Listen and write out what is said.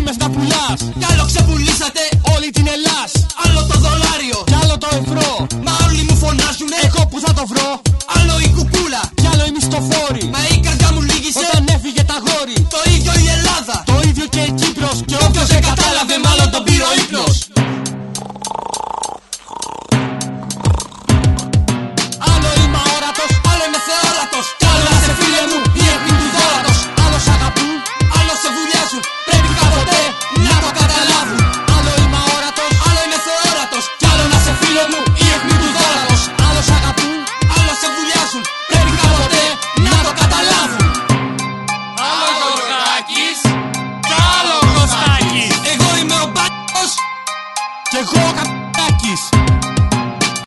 φήμες να πουλάς. Κι άλλο ξεπουλήσατε όλη την Ελλάς. Άλλο το δολάριο, κι άλλο το ευρώ. μα όλοι μου φωνάζουνε εγώ που θα το βρω. Άλλο η κουκούλα, κι άλλο οι μισθοφόροι. μα η καρδιά μου λύγησε όταν έφυγε τα γόρι. Το ίδιο η Ελλάδα, το ίδιο και η Κύπρος. Κι όποιος δεν κατάλαβε μάλλον τον πήρε ο ύπνος.